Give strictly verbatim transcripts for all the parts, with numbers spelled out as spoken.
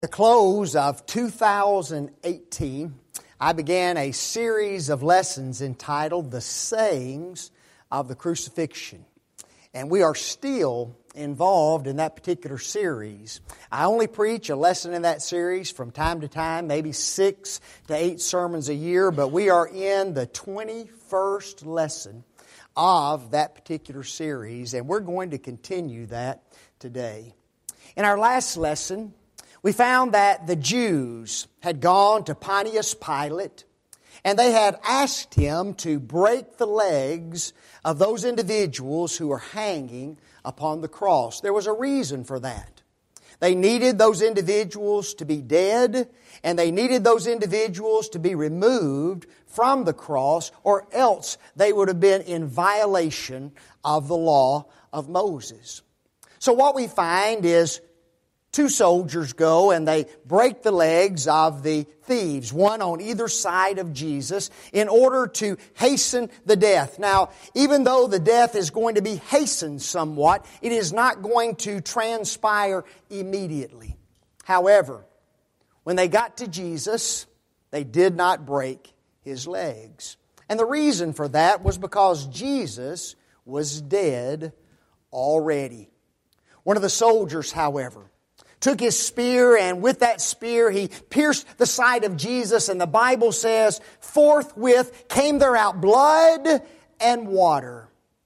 At the close of two thousand eighteen, I began a series of lessons entitled The Sayings of the Crucifixion. And we are still involved in that particular series. I only preach a lesson in that series from time to time, maybe six to eight sermons a year, but we are in the twenty-first lesson of that particular series, and we're going to continue that today. In our last lesson, we found that the Jews had gone to Pontius Pilate and they had asked him to break the legs of those individuals who were hanging upon the cross. There was a reason for that. They needed those individuals to be dead, and they needed those individuals to be removed from the cross, or else they would have been in violation of the law of Moses. So what we find is two soldiers go and they break the legs of the thieves, one on either side of Jesus, in order to hasten the death. Now, even though the death is going to be hastened somewhat, it is not going to transpire immediately. However, when they got to Jesus, they did not break His legs. And the reason for that was because Jesus was dead already. One of the soldiers, however, took his spear, and with that spear he pierced the side of Jesus, and the Bible says, forthwith came there out blood and water,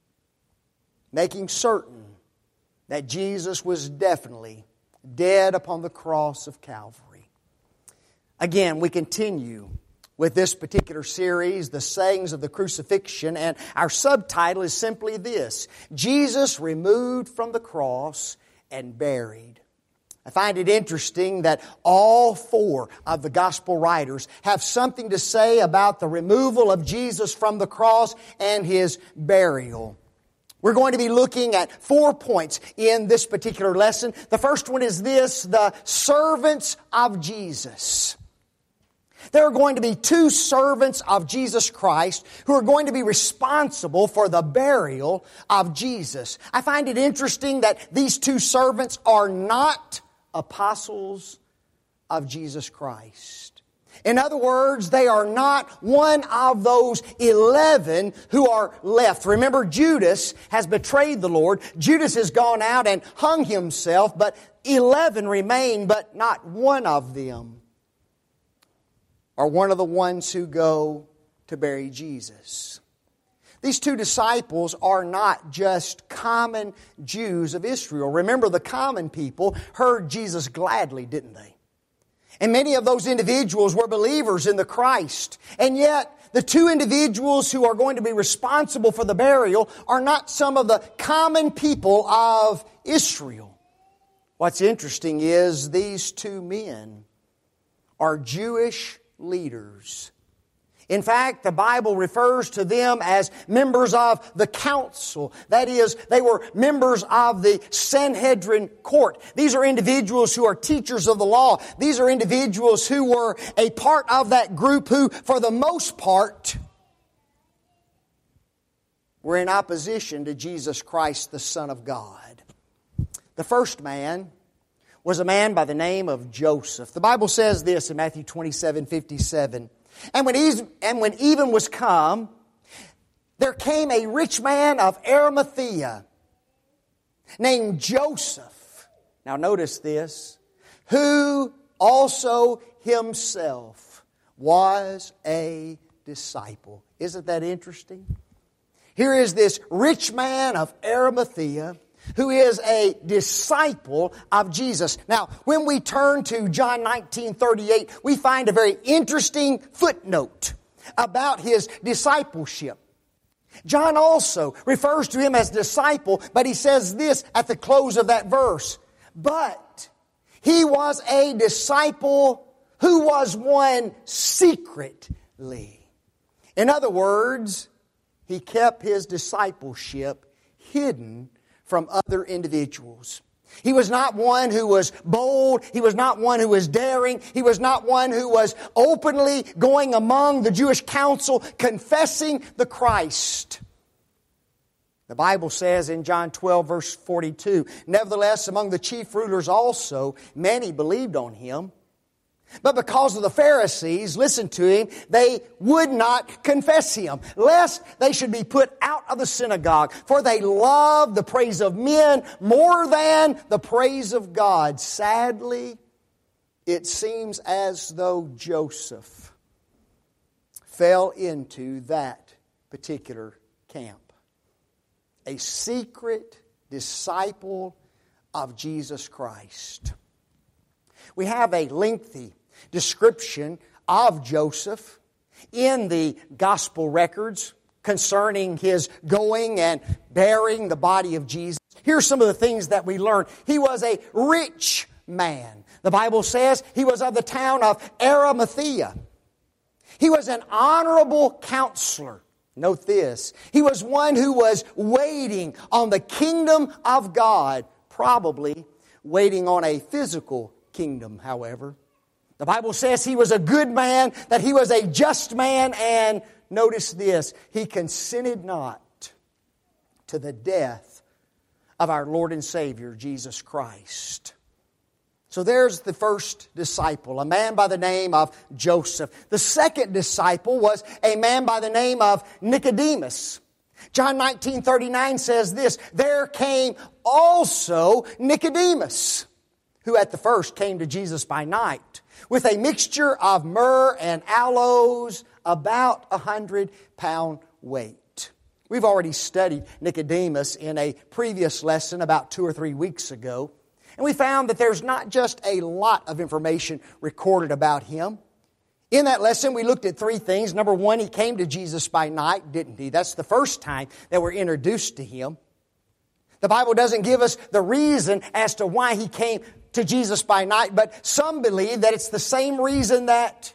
making certain that Jesus was definitely dead upon the cross of Calvary. Again, we continue with this particular series, The Sayings of the Crucifixion, and our subtitle is simply this: Jesus removed from the cross and buried. I find it interesting that all four of the gospel writers have something to say about the removal of Jesus from the cross and His burial. We're going to be looking at four points in this particular lesson. The first one is this: the servants of Jesus. There are going to be two servants of Jesus Christ who are going to be responsible for the burial of Jesus. I find it interesting that these two servants are not apostles of Jesus Christ. In other words, they are not one of those eleven who are left. Remember, Judas has betrayed the Lord. Judas has gone out and hung himself, but eleven remain, but not one of them are one of the ones who go to bury Jesus. These two disciples are not just common Jews of Israel. Remember, the common people heard Jesus gladly, didn't they? And many of those individuals were believers in the Christ. And yet, the two individuals who are going to be responsible for the burial are not some of the common people of Israel. What's interesting is these two men are Jewish leaders. In fact, the Bible refers to them as members of the council. That is, they were members of the Sanhedrin court. These are individuals who are teachers of the law. These are individuals who were a part of that group who, for the most part, were in opposition to Jesus Christ, the Son of God. The first man was a man by the name of Joseph. The Bible says this in Matthew twenty-seven fifty-seven. And when, even, and when even was come, there came a rich man of Arimathea named Joseph. Now notice this. Who also himself was a disciple. Isn't that interesting? Here is this rich man of Arimathea who is a disciple of Jesus. Now, when we turn to John nineteen thirty-eight, we find a very interesting footnote about his discipleship. John also refers to him as disciple, but he says this at the close of that verse: but he was a disciple who was one secretly. In other words, he kept his discipleship hidden from other individuals. He was not one who was bold. He was not one who was daring. He was not one who was openly going among the Jewish council confessing the Christ. The Bible says in John twelve, verse forty-two, "Nevertheless, among the chief rulers also, many believed on Him. But because of the Pharisees, listen to Him, they would not confess Him, lest they should be put out of the synagogue. For they loved the praise of men more than the praise of God." Sadly, it seems as though Joseph fell into that particular camp. A secret disciple of Jesus Christ. We have a lengthy description of Joseph in the gospel records concerning his going and bearing the body of Jesus. Here's some of the things that we learn. He was a rich man. The Bible says he was of the town of Arimathea. He was an honorable counselor. Note this. He was one who was waiting on the kingdom of God, probably waiting on a physical kingdom, however. The Bible says he was a good man, that he was a just man, and notice this, he consented not to the death of our Lord and Savior, Jesus Christ. So there's the first disciple, a man by the name of Joseph. The second disciple was a man by the name of Nicodemus. John nineteen thirty-nine says this, "There came also Nicodemus, who at the first came to Jesus by night, with a mixture of myrrh and aloes, about a hundred pound weight." We've already studied Nicodemus in a previous lesson about two or three weeks ago. And we found that there's not just a lot of information recorded about him. In that lesson, we looked at three things. Number one, he came to Jesus by night, didn't he? That's the first time that we're introduced to him. The Bible doesn't give us the reason as to why he came to Jesus by night, but some believe that it's the same reason that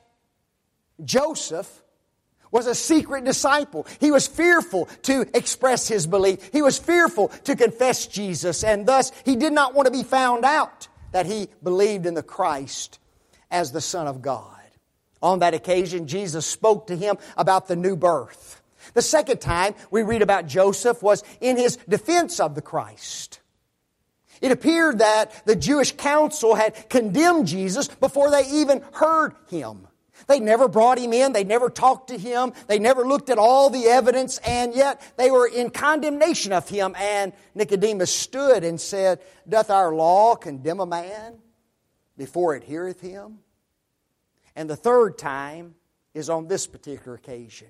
Joseph was a secret disciple. He was fearful to express his belief. He was fearful to confess Jesus, and thus he did not want to be found out that he believed in the Christ as the Son of God. On that occasion, Jesus spoke to him about the new birth. The second time we read about Joseph was in his defense of the Christ. It appeared that the Jewish council had condemned Jesus before they even heard him. They never brought him in. They never talked to him. They never looked at all the evidence, and yet they were in condemnation of him. And Nicodemus stood and said, "Doth our law condemn a man before it heareth him?" And the third time is on this particular occasion.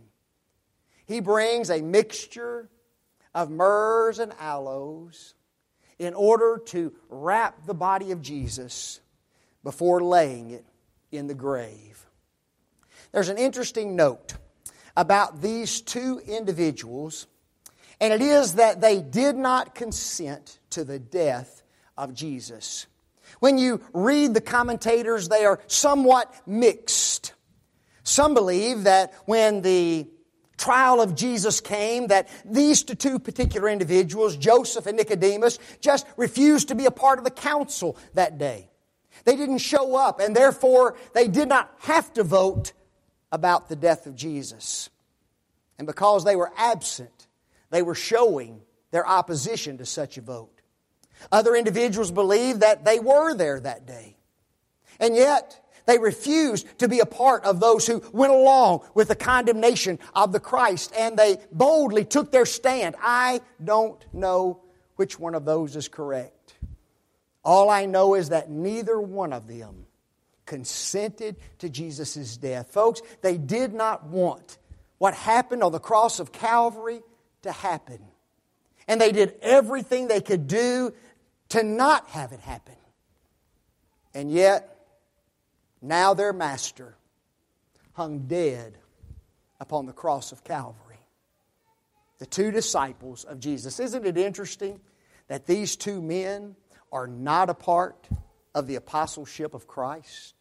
He brings a mixture of myrrhs and aloes in order to wrap the body of Jesus before laying it in the grave. There's an interesting note about these two individuals, and it is that they did not consent to the death of Jesus. When you read the commentators, they are somewhat mixed. Some believe that when the trial of Jesus came, that these two particular individuals, Joseph and Nicodemus, just refused to be a part of the council that day. They didn't show up, and therefore they did not have to vote about the death of Jesus. And because they were absent, they were showing their opposition to such a vote. Other individuals believe that they were there that day. And yet, they refused to be a part of those who went along with the condemnation of the Christ, and they boldly took their stand. I don't know which one of those is correct. All I know is that neither one of them consented to Jesus' death. Folks, they did not want what happened on the cross of Calvary to happen. And they did everything they could do to not have it happen. And yet, now their master hung dead upon the cross of Calvary. The two disciples of Jesus. Isn't it interesting that these two men are not a part of the apostleship of Christ?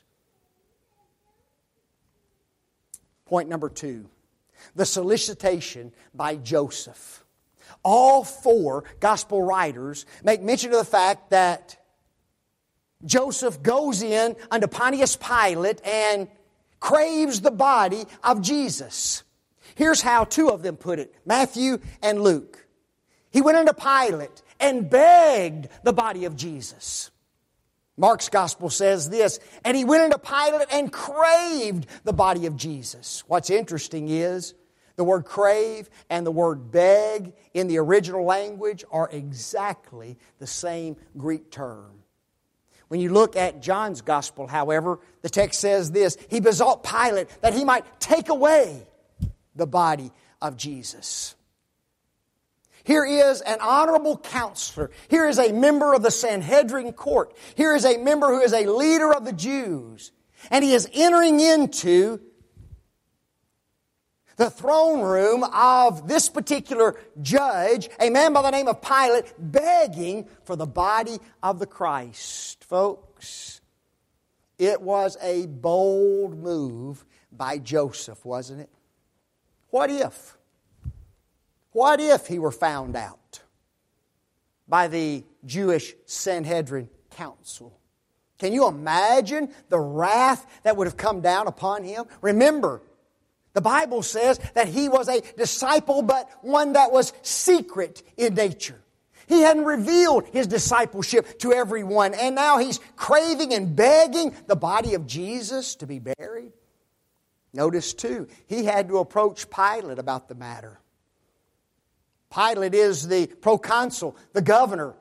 Point number two, the solicitation by Joseph. All four gospel writers make mention of the fact that Joseph goes in unto Pontius Pilate and craves the body of Jesus. Here's how two of them put it, Matthew and Luke. He went into Pilate and begged the body of Jesus. Mark's gospel says this, and he went into Pilate and craved the body of Jesus. What's interesting is the word crave and the word beg in the original language are exactly the same Greek term. When you look at John's gospel, however, the text says this, he besought Pilate that he might take away the body of Jesus. Here is an honorable counselor. Here is a member of the Sanhedrin court. Here is a member who is a leader of the Jews. And he is entering into the throne room of this particular judge, a man by the name of Pilate, begging for the body of the Christ. Folks, it was a bold move by Joseph, wasn't it? What if? What if he were found out by the Jewish Sanhedrin council? Can you imagine the wrath that would have come down upon him? Remember, the Bible says that he was a disciple, but one that was secret in nature. He hadn't revealed his discipleship to everyone, and now he's craving and begging the body of Jesus to be buried. Notice too, he had to approach Pilate about the matter. Pilate is the proconsul, the governor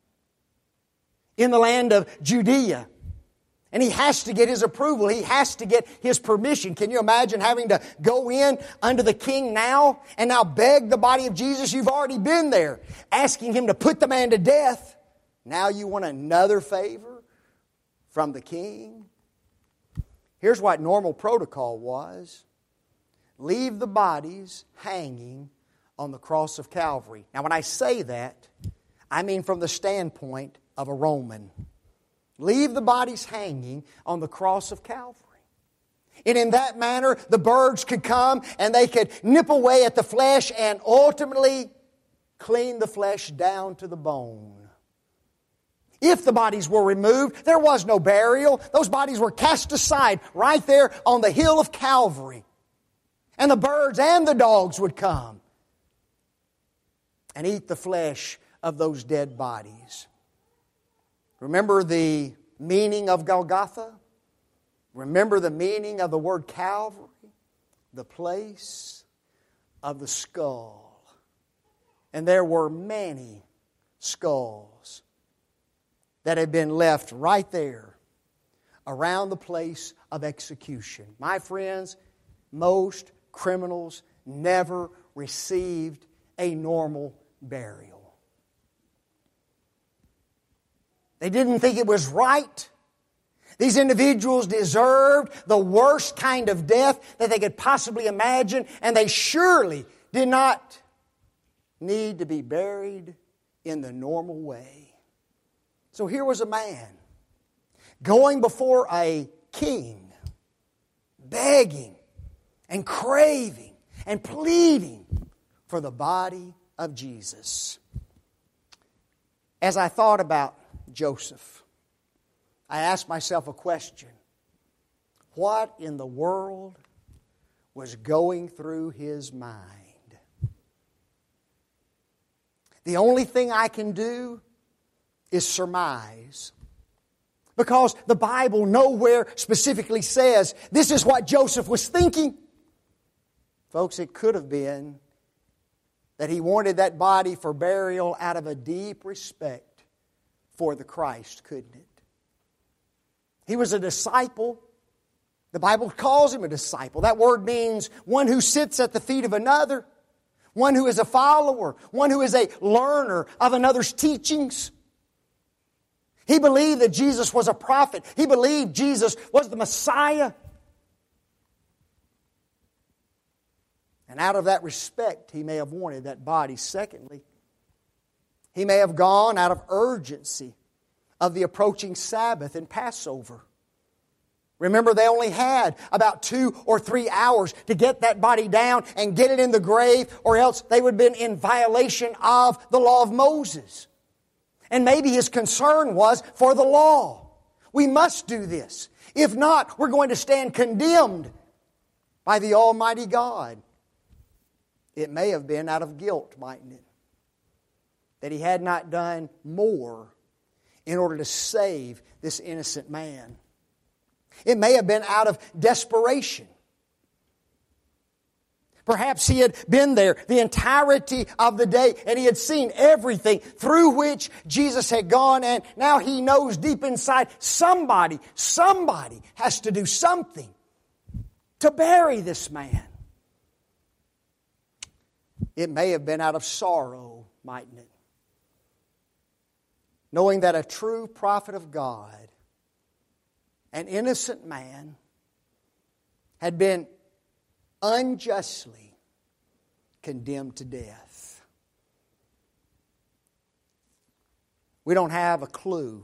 in the land of Judea. And he has to get his approval. He has to get his permission. Can you imagine having to go in under the king now and now beg the body of Jesus? You've already been there, asking him to put the man to death. Now you want another favor from the king? Here's what normal protocol was. Leave the bodies hanging on the cross of Calvary. Now when I say that, I mean from the standpoint of a Roman. Leave the bodies hanging on the cross of Calvary. And in that manner, the birds could come and they could nip away at the flesh and ultimately clean the flesh down to the bone. If the bodies were removed, there was no burial. Those bodies were cast aside right there on the hill of Calvary. And the birds and the dogs would come and eat the flesh of those dead bodies. Remember the meaning of Golgotha? Remember the meaning of the word Calvary? The place of the skull. And there were many skulls that had been left right there around the place of execution. My friends, most criminals never received a normal burial. They didn't think it was right. These individuals deserved the worst kind of death that they could possibly imagine, and they surely did not need to be buried in the normal way. So here was a man going before a king, begging and craving and pleading for the body of Jesus. As I thought about Joseph, I asked myself a question. What in the world was going through his mind? The only thing I can do is surmise. Because the Bible nowhere specifically says this is what Joseph was thinking. Folks, it could have been that he wanted that body for burial out of a deep respect for the Christ, couldn't it? He was a disciple. The Bible calls him a disciple. That word means one who sits at the feet of another, one who is a follower, one who is a learner of another's teachings. He believed that Jesus was a prophet. He believed Jesus was the Messiah. And out of that respect, he may have wanted that body. Secondly, he may have gone out of urgency of the approaching Sabbath and Passover. Remember, they only had about two or three hours to get that body down and get it in the grave, or else they would have been in violation of the law of Moses. And maybe his concern was for the law. We must do this. If not, we're going to stand condemned by the Almighty God. It may have been out of guilt, mightn't it? that He had not done more in order to save this innocent man. It may have been out of desperation. Perhaps He had been there the entirety of the day and He had seen everything through which Jesus had gone, and now He knows deep inside somebody, somebody has to do something to bury this man. It may have been out of sorrow, mightn't it? Knowing that a true prophet of God, an innocent man, had been unjustly condemned to death. We don't have a clue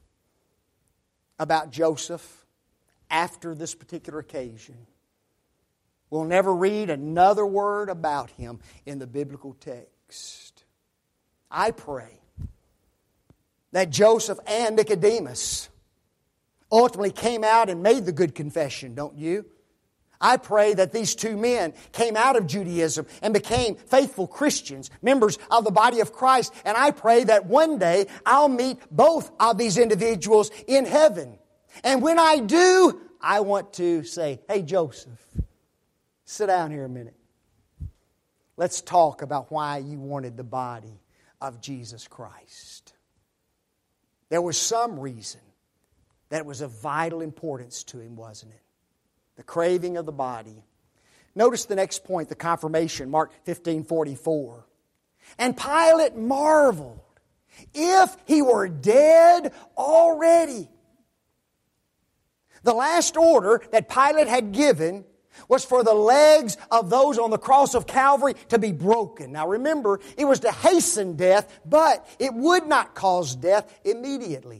about Joseph after this particular occasion. We'll never read another word about him in the biblical text. I pray that Joseph and Nicodemus ultimately came out and made the good confession, don't you? I pray that these two men came out of Judaism and became faithful Christians, members of the body of Christ. And I pray that one day I'll meet both of these individuals in heaven. And when I do, I want to say, hey, Joseph, sit down here a minute. Let's talk about why you wanted the body of Jesus Christ. There was some reason that it was of vital importance to him, wasn't it? The craving of the body. Notice the next point, the confirmation, Mark fifteen forty-four. And Pilate marveled if he were dead already. The last order that Pilate had given was for the legs of those on the cross of Calvary to be broken. Now remember, it was to hasten death, but it would not cause death immediately.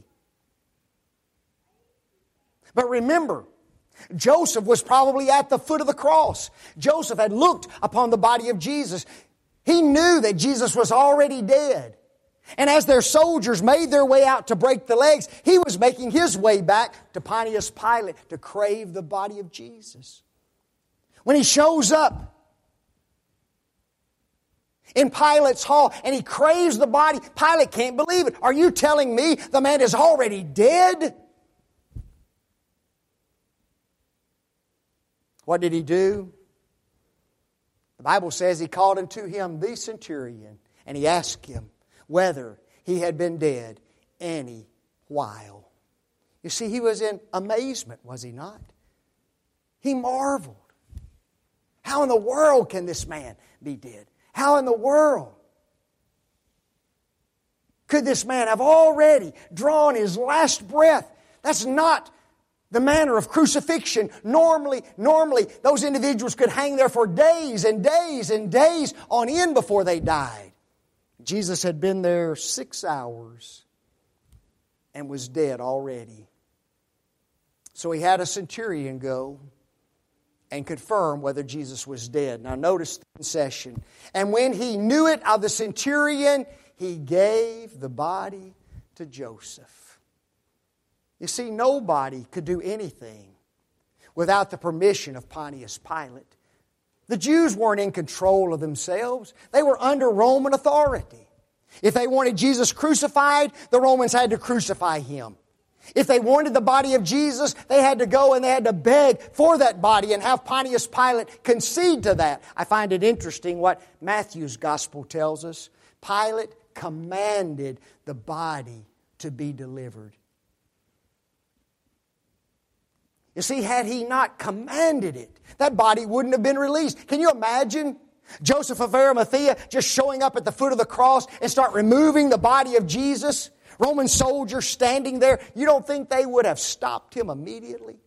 But remember, Joseph was probably at the foot of the cross. Joseph had looked upon the body of Jesus. He knew that Jesus was already dead. And as their soldiers made their way out to break the legs, he was making his way back to Pontius Pilate to crave the body of Jesus. When he shows up in Pilate's hall and he craves the body, Pilate can't believe it. Are you telling me the man is already dead? What did he do? The Bible says he called unto him the centurion, and he asked him whether he had been dead any while. You see, he was in amazement, was he not? He marveled. How in the world can this man be dead? How in the world could this man have already drawn his last breath? That's not the manner of crucifixion. Normally, normally, those individuals could hang there for days and days and days on end before they died. Jesus had been there six hours and was dead already. So he had a centurion go and confirm whether Jesus was dead. Now notice the concession. And when he knew it of the centurion, he gave the body to Joseph. You see, nobody could do anything without the permission of Pontius Pilate. The Jews weren't in control of themselves. They were under Roman authority. If they wanted Jesus crucified, the Romans had to crucify Him. If they wanted the body of Jesus, they had to go and they had to beg for that body and have Pontius Pilate concede to that. I find it interesting what Matthew's gospel tells us. Pilate commanded the body to be delivered. You see, had he not commanded it, that body wouldn't have been released. Can you imagine Joseph of Arimathea just showing up at the foot of the cross and start removing the body of Jesus? Roman soldiers standing there. You don't think they would have stopped him immediately?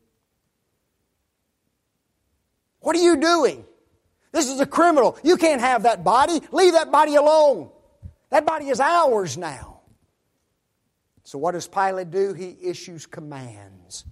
What are you doing? This is a criminal. You can't have that body. Leave that body alone. That body is ours now. So what does Pilate do? He issues commands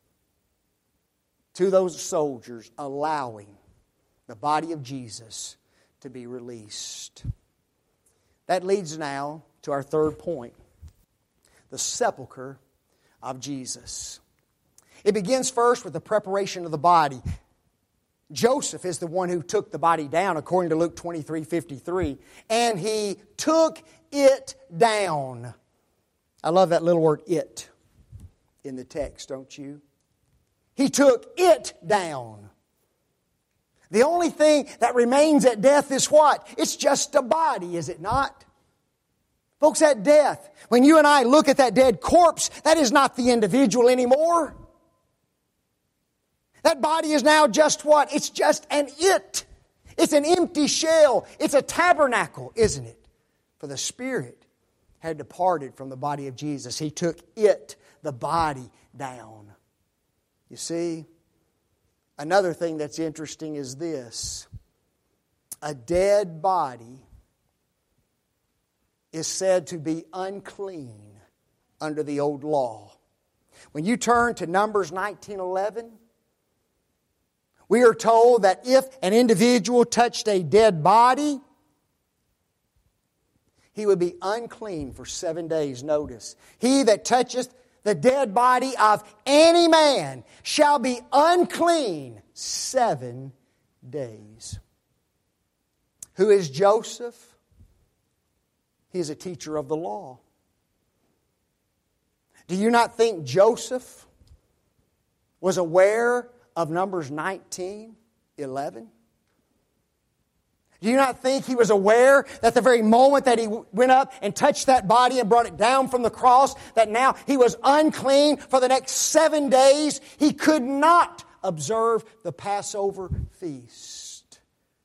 to those soldiers, allowing the body of Jesus to be released. That leads now to our third point, the sepulcher of Jesus. It begins first with the preparation of the body. Joseph is the one who took the body down, according to Luke twenty-three fifty-three. And he took it down. I love that little word, it, in the text, don't you? He took it down. The only thing that remains at death is what? It's just a body, is it not? Folks, at death, when you and I look at that dead corpse, that is not the individual anymore. That body is now just what? It's just an it. It's an empty shell. It's a tabernacle, isn't it? For the spirit had departed from the body of Jesus. He took it, the body, down. You see, another thing that's interesting is this. A dead body is said to be unclean under the old law. When you turn to Numbers nineteen eleven, we are told that if an individual touched a dead body, he would be unclean for seven days. Notice, he that toucheth the dead body of any man shall be unclean seven days. Who is Joseph? He is a teacher of the law. Do you not think Joseph was aware of Numbers nineteen eleven? Do you not think he was aware that the very moment that he went up and touched that body and brought it down from the cross, that now he was unclean for the next seven days? He could not observe the Passover feast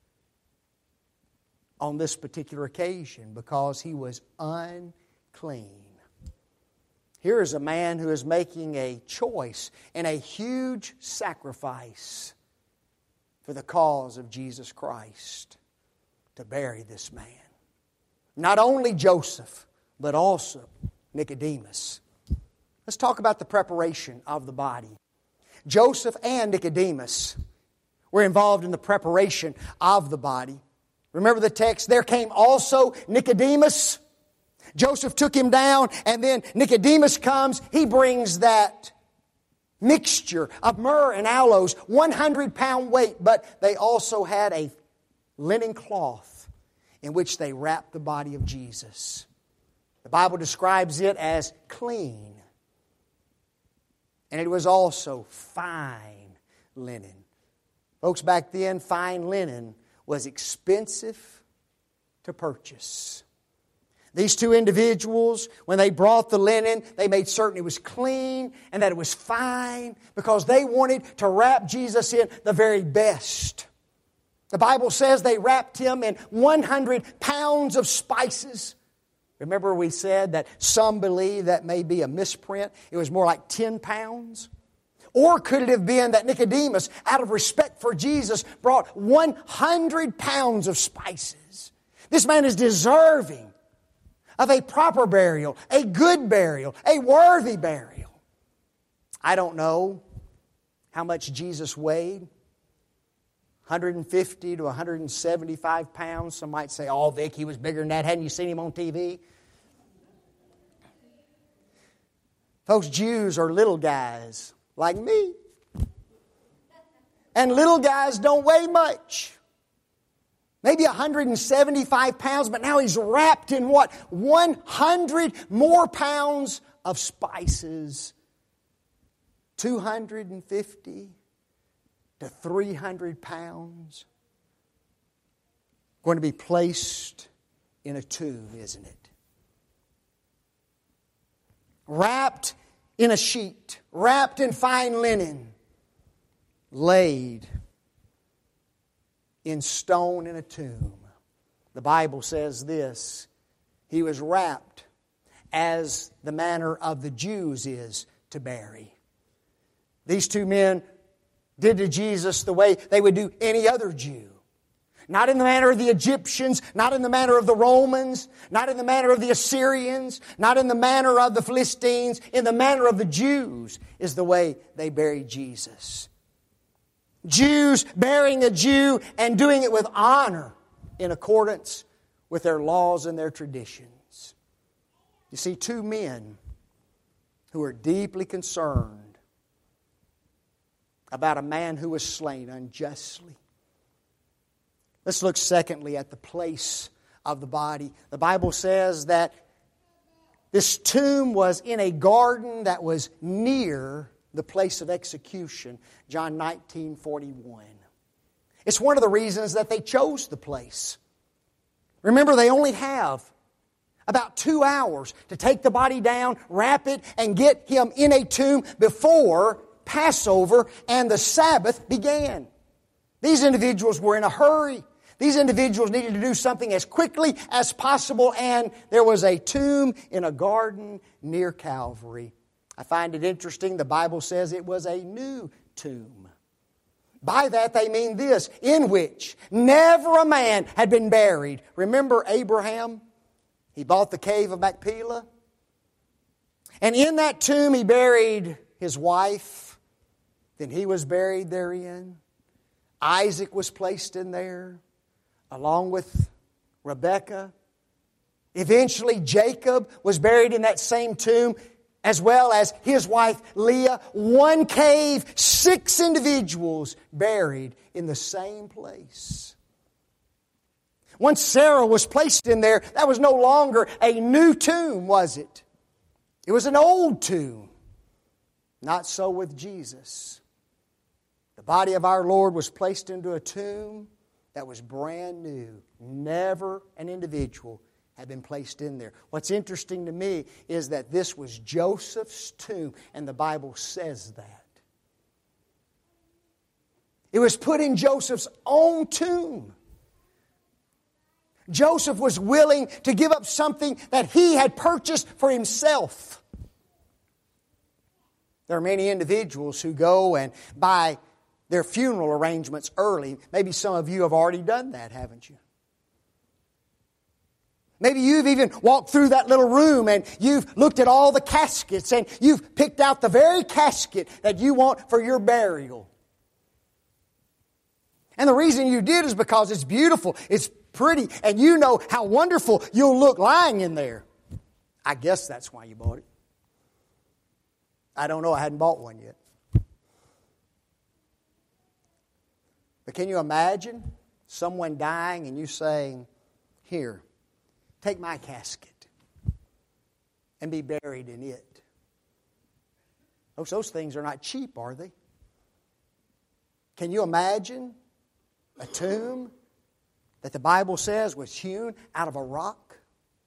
on this particular occasion because he was unclean. Here is a man who is making a choice and a huge sacrifice for the cause of Jesus Christ to bury this man. Not only Joseph, but also Nicodemus. Let's talk about the preparation of the body. Joseph and Nicodemus were involved in the preparation of the body. Remember the text, there came also Nicodemus. Joseph took him down, and then Nicodemus comes. He brings that mixture of myrrh and aloes, one hundred pound weight, but they also had a linen cloth in which they wrapped the body of Jesus. The Bible describes it as clean. And it was also fine linen. Folks, back then, fine linen was expensive to purchase. These two individuals, when they brought the linen, they made certain it was clean and that it was fine because they wanted to wrap Jesus in the very best. The Bible says they wrapped him in one hundred pounds of spices. Remember we said that some believe that may be a misprint. It was more like ten pounds. Or could it have been that Nicodemus, out of respect for Jesus, brought one hundred pounds of spices? This man is deserving of a proper burial, a good burial, a worthy burial. I don't know how much Jesus weighed. one hundred fifty to one hundred seventy-five pounds. Some might say, oh, Vic, he was bigger than that. Hadn't you seen him on T V? Folks, Jews are little guys like me. And little guys don't weigh much. Maybe one hundred seventy-five pounds, but now he's wrapped in what? one hundred more pounds of spices. two hundred fifty to three hundred pounds. Going to be placed in a tomb, isn't it? Wrapped in a sheet, wrapped in fine linen, laid in stone in a tomb. The Bible says this, he was wrapped as the manner of the Jews is to bury. These two men did to Jesus the way they would do any other Jew. Not in the manner of the Egyptians, not in the manner of the Romans, not in the manner of the Assyrians, not in the manner of the Philistines, in the manner of the Jews is the way they buried Jesus. Jews burying a Jew and doing it with honor in accordance with their laws and their traditions. You see, two men who are deeply concerned about a man who was slain unjustly. Let's look secondly at the place of the body. The Bible says that this tomb was in a garden that was near the place of execution. John nineteen forty-one. It's one of the reasons that they chose the place. Remember, they only have about two hours to take the body down, wrap it, and get him in a tomb before Passover and the Sabbath began. These individuals were in a hurry. These individuals needed to do something as quickly as possible, and there was a tomb in a garden near Calvary. I find it interesting, the Bible says it was a new tomb. By that they mean this, in which never a man had been buried. Remember Abraham? He bought the cave of Machpelah. And in that tomb he buried his wife. Then he was buried therein. Isaac was placed in there, along with Rebekah. Eventually Jacob was buried in that same tomb, as well as his wife Leah. One cave, six individuals buried in the same place. Once Sarah was placed in there, that was no longer a new tomb, was it? It was an old tomb. Not so with Jesus. The body of our Lord was placed into a tomb that was brand new. Never an individual had been placed in there. What's interesting to me is that this was Joseph's tomb, and the Bible says that. It was put in Joseph's own tomb. Joseph was willing to give up something that he had purchased for himself. There are many individuals who go and buy their funeral arrangements early. Maybe some of you have already done that, haven't you? Maybe you've even walked through that little room and you've looked at all the caskets and you've picked out the very casket that you want for your burial. And the reason you did is because it's beautiful, it's pretty, and you know how wonderful you'll look lying in there. I guess that's why you bought it. I don't know, I hadn't bought one yet. But can you imagine someone dying and you saying, "Here, take my casket and be buried in it"? Those, those things are not cheap, are they? Can you imagine a tomb that the Bible says was hewn out of a rock?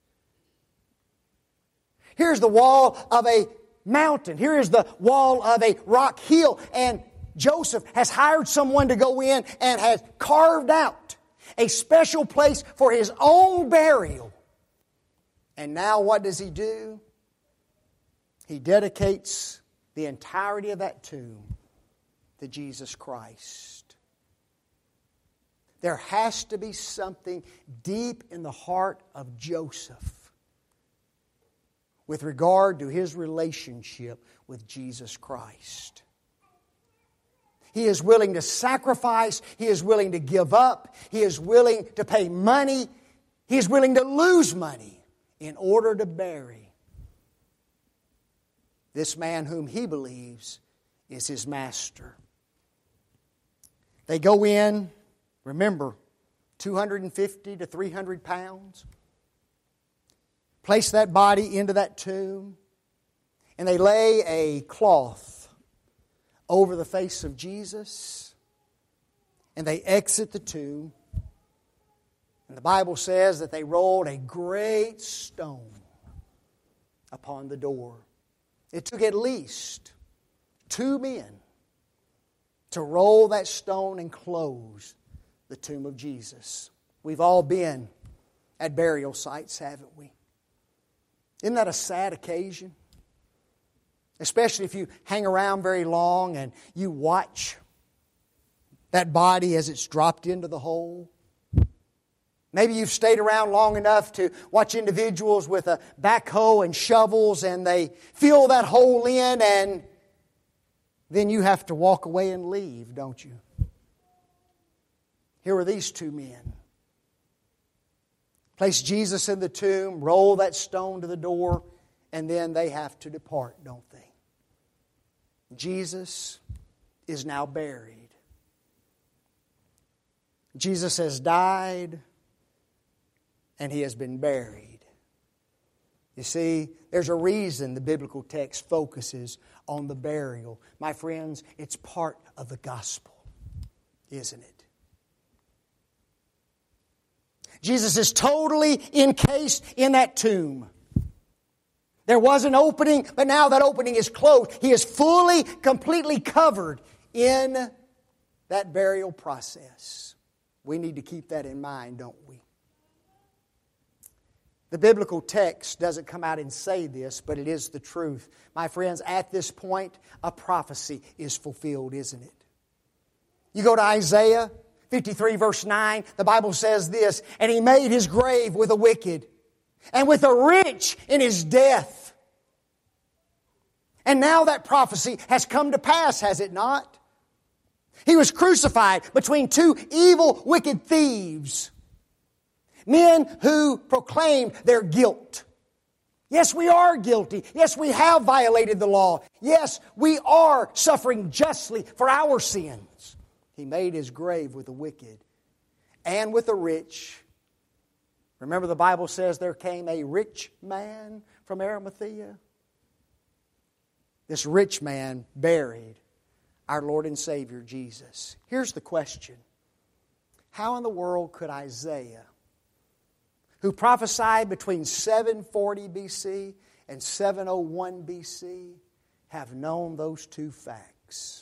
Here's the wall of a mountain. Here is the wall of a rock hill. And Joseph has hired someone to go in and has carved out a special place for his own burial. And now what does he do? He dedicates the entirety of that tomb to Jesus Christ. There has to be something deep in the heart of Joseph with regard to his relationship with Jesus Christ. He is willing to sacrifice. He is willing to give up. He is willing to pay money. He is willing to lose money in order to bury this man whom he believes is his master. They go in, remember, two hundred fifty to three hundred pounds. Place that body into that tomb. And they lay a cloth over the face of Jesus. And they exit the tomb. And the Bible says that they rolled a great stone upon the door. It took at least two men to roll that stone and close the tomb of Jesus. We've all been at burial sites, haven't we? Isn't that a sad occasion? Especially if you hang around very long and you watch that body as it's dropped into the hole. Maybe you've stayed around long enough to watch individuals with a backhoe and shovels and they fill that hole in and then you have to walk away and leave, don't you? Here are these two men. Place Jesus in the tomb, roll that stone to the door, and then they have to depart, don't they? Jesus is now buried. Jesus has died and He has been buried. You see, there's a reason the biblical text focuses on the burial. My friends, it's part of the gospel, isn't it? Jesus is totally encased in that tomb. There was an opening, but now that opening is closed. He is fully, completely covered in that burial process. We need to keep that in mind, don't we? The biblical text doesn't come out and say this, but it is the truth. My friends, at this point, a prophecy is fulfilled, isn't it? You go to Isaiah fifty-three, verse nine, the Bible says this, and He made His grave with the wicked, and with the rich in His death. And now that prophecy has come to pass, has it not? He was crucified between two evil, wicked thieves. Men who proclaimed their guilt. Yes, we are guilty. Yes, we have violated the law. Yes, we are suffering justly for our sins. He made His grave with the wicked and with the rich. Remember, the Bible says there came a rich man from Arimathea. This rich man buried our Lord and Savior Jesus. Here's the question. How in the world could Isaiah, who prophesied between seven forty B C and seven oh one B C, have known those two facts?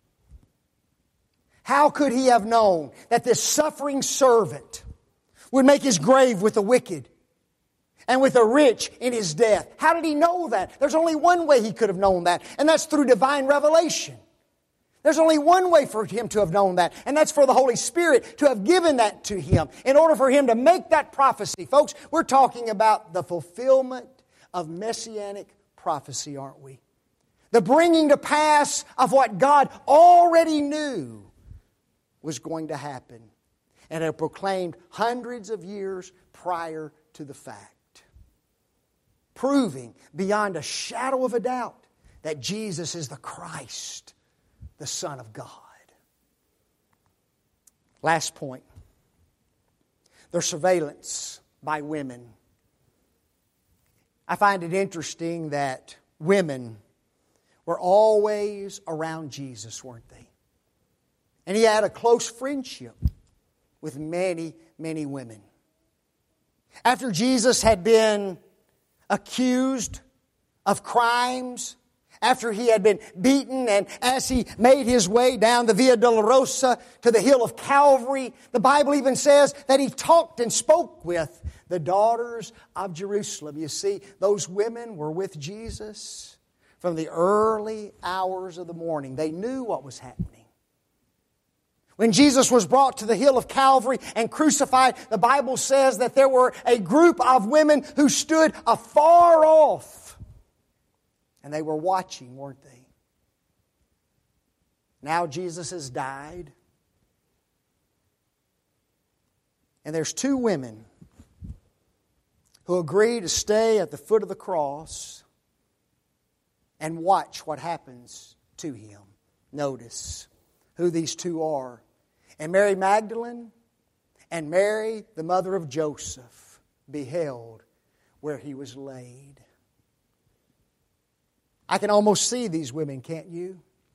How could he have known that this suffering servant would make his grave with the wicked and with the rich in his death? How did he know that? There's only one way he could have known that, and that's through divine revelation. There's only one way for him to have known that, and that's for the Holy Spirit to have given that to him in order for him to make that prophecy. Folks, we're talking about the fulfillment of messianic prophecy, aren't we? The bringing to pass of what God already knew was going to happen and had proclaimed hundreds of years prior to the fact, proving beyond a shadow of a doubt that Jesus is the Christ, the Son of God. Last point. Their surveillance by women. I find it interesting that women were always around Jesus, weren't they? And He had a close friendship with many, many women. After Jesus had been accused of crimes, after He had been beaten, and as He made His way down the Via Dolorosa to the hill of Calvary, the Bible even says that He talked and spoke with the daughters of Jerusalem. You see, those women were with Jesus from the early hours of the morning. They knew what was happening. When Jesus was brought to the hill of Calvary and crucified, the Bible says that there were a group of women who stood afar off. And they were watching, weren't they? Now Jesus has died. And there's two women who agree to stay at the foot of the cross and watch what happens to Him. Notice who these two are. And Mary Magdalene and Mary, the mother of Joseph, beheld where He was laid. I can almost see these women, can't you?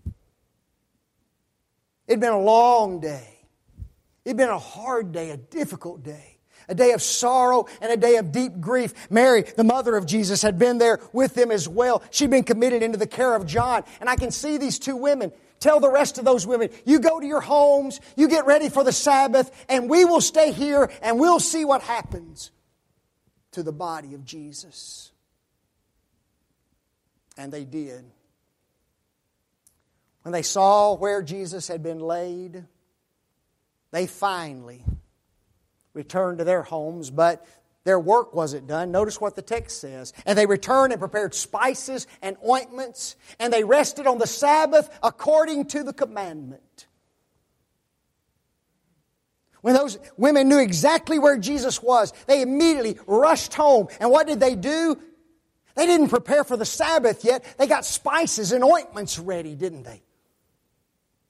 It'd been a long day. It'd been a hard day, a difficult day. A day of sorrow and a day of deep grief. Mary, the mother of Jesus, had been there with them as well. She'd been committed into the care of John. And I can see these two women tell the rest of those women, you go to your homes, you get ready for the Sabbath, and we will stay here and we'll see what happens to the body of Jesus. And they did. When they saw where Jesus had been laid, they finally returned to their homes, but their work wasn't done. Notice what the text says. And they returned and prepared spices and ointments, and they rested on the Sabbath according to the commandment. When those women knew exactly where Jesus was, they immediately rushed home. And what did they do? They didn't prepare for the Sabbath yet. They got spices and ointments ready, didn't they?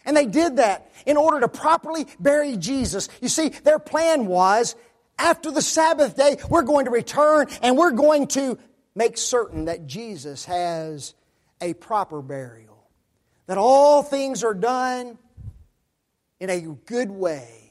And they did that in order to properly bury Jesus. You see, their plan was, after the Sabbath day, we're going to return and we're going to make certain that Jesus has a proper burial. That all things are done in a good way.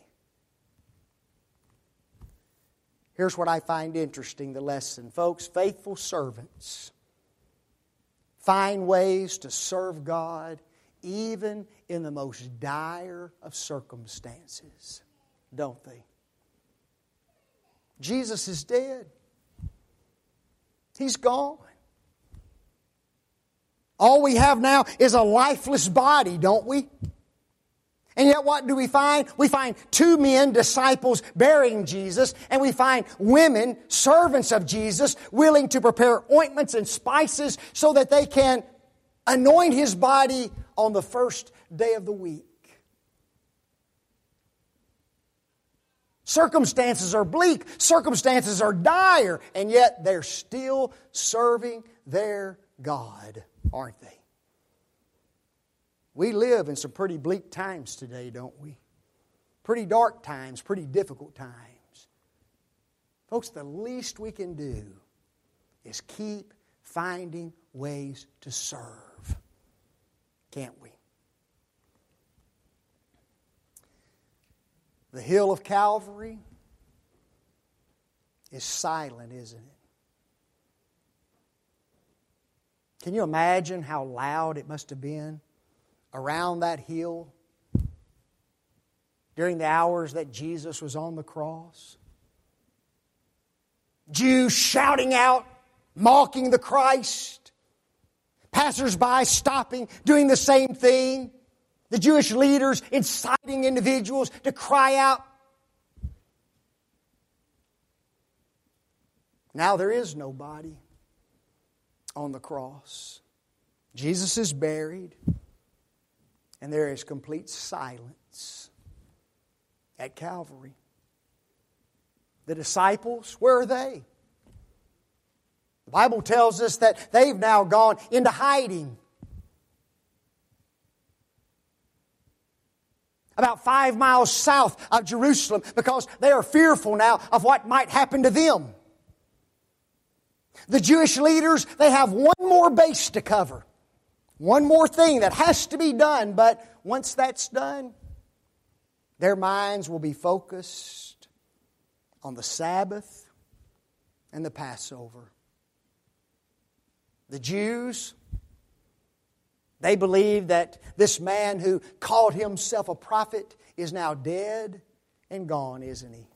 Here's what I find interesting, the lesson. Folks, faithful servants find ways to serve God even in the most dire of circumstances, don't they? Jesus is dead. He's gone. All we have now is a lifeless body, don't we? And yet what do we find? We find two men, disciples, burying Jesus, and we find women, servants of Jesus, willing to prepare ointments and spices so that they can anoint His body on the first day of the week. Circumstances are bleak, circumstances are dire, and yet they're still serving their God, aren't they? We live in some pretty bleak times today, don't we? Pretty dark times, pretty difficult times. Folks, the least we can do is keep finding ways to serve. Can't we? The hill of Calvary is silent, isn't it? Can you imagine how loud it must have been around that hill during the hours that Jesus was on the cross? Jews shouting out, mocking the Christ. Passers-by stopping, doing the same thing. The Jewish leaders inciting individuals to cry out. Now there is nobody on the cross. Jesus is buried, and there is complete silence at Calvary. The disciples, where are they? The Bible tells us that they've now gone into hiding. About five miles south of Jerusalem, because they are fearful now of what might happen to them. The Jewish leaders, they have one more base to cover. One more thing that has to be done, but once that's done, their minds will be focused on the Sabbath and the Passover. The Jews, they believe that this man who called himself a prophet is now dead and gone, isn't he?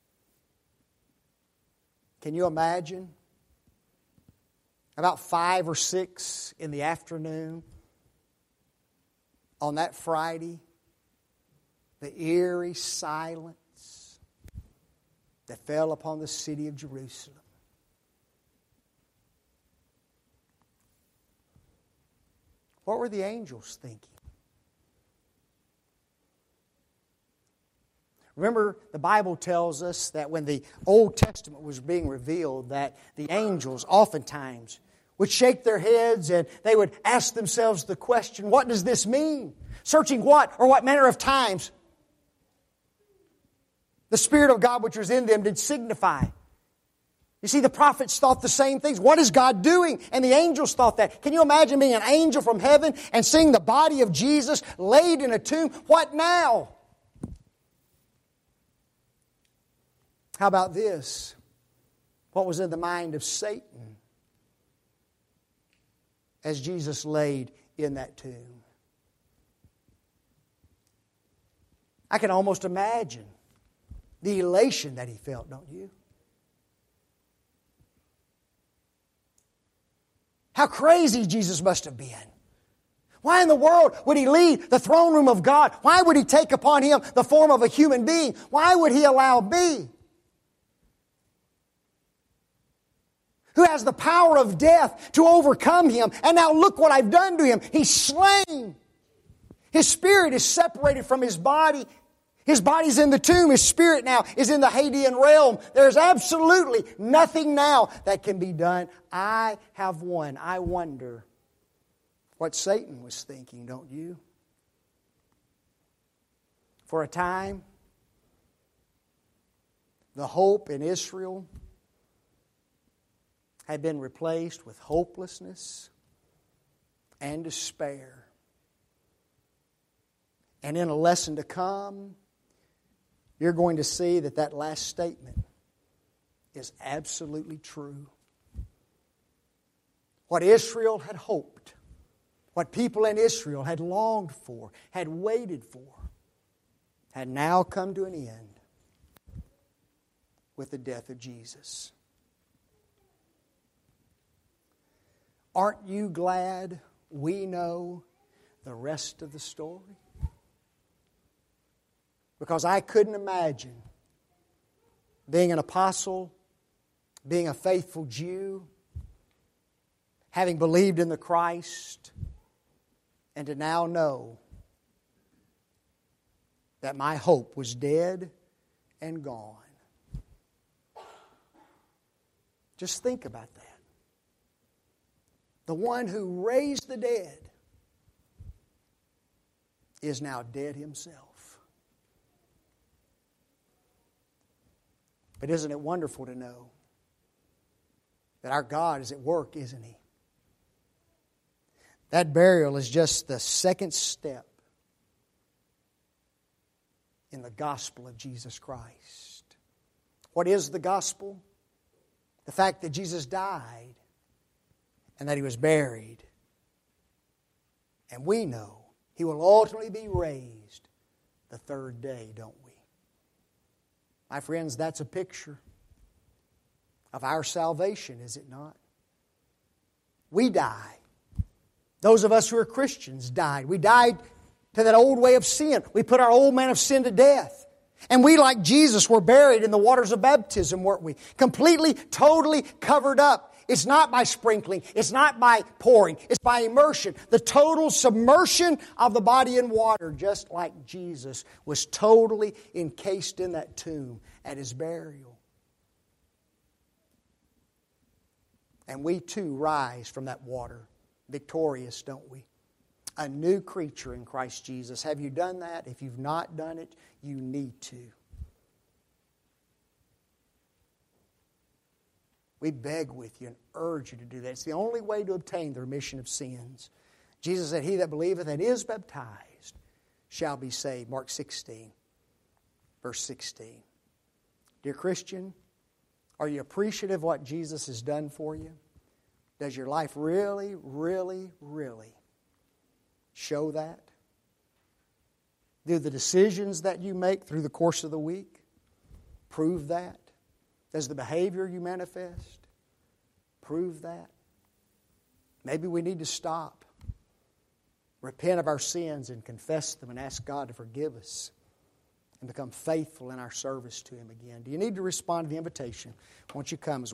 Can you imagine? About five or six in the afternoon on that Friday, the eerie silence that fell upon the city of Jerusalem. What were the angels thinking? Remember, the Bible tells us that when the Old Testament was being revealed, that the angels oftentimes would shake their heads and they would ask themselves the question, what does this mean? Searching what or what manner of times the Spirit of God which was in them did signify. You see, the prophets thought the same things. What is God doing? And the angels thought that. Can you imagine being an angel from heaven and seeing the body of Jesus laid in a tomb? What now? How about this? What was in the mind of Satan as Jesus laid in that tomb? I can almost imagine the elation that he felt, don't you? How crazy Jesus must have been. Why in the world would He leave the throne room of God? Why would He take upon Him the form of a human being? Why would He allow me, who has the power of death, to overcome Him? And now look what I've done to Him. He's slain. His spirit is separated from His body. His body's in the tomb. His spirit now is in the Hadean realm. There's absolutely nothing now that can be done. I have won. I wonder what Satan was thinking, don't you? For a time, the hope in Israel had been replaced with hopelessness and despair. And in a lesson to come, you're going to see that that last statement is absolutely true. What Israel had hoped, what people in Israel had longed for, had waited for, had now come to an end with the death of Jesus. Aren't you glad we know the rest of the story? Because I couldn't imagine being an apostle, being a faithful Jew, having believed in the Christ, and to now know that my hope was dead and gone. Just think about that. The one who raised the dead is now dead himself. But isn't it wonderful to know that our God is at work, isn't He? That burial is just the second step in the gospel of Jesus Christ. What is the gospel? The fact that Jesus died and that He was buried. And we know He will ultimately be raised the third day, don't we? My friends, that's a picture of our salvation, is it not? We die. Those of us who are Christians died. We died to that old way of sin. We put our old man of sin to death. And we, like Jesus, were buried in the waters of baptism, weren't we? Completely, totally covered up. It's not by sprinkling. It's not by pouring. It's by immersion. The total submersion of the body in water, just like Jesus was totally encased in that tomb at His burial. And we too rise from that water, victorious, don't we? A new creature in Christ Jesus. Have you done that? If you've not done it, you need to. We beg with you and urge you to do that. It's the only way to obtain the remission of sins. Jesus said, "He that believeth and is baptized shall be saved." Mark sixteen, verse sixteen. Dear Christian, are you appreciative of what Jesus has done for you? Does your life really, really, really show that? Do the decisions that you make through the course of the week prove that? Does the behavior you manifest prove that? Maybe we need to stop, repent of our sins and confess them and ask God to forgive us and become faithful in our service to Him again. Do you need to respond to the invitation? Won't you come as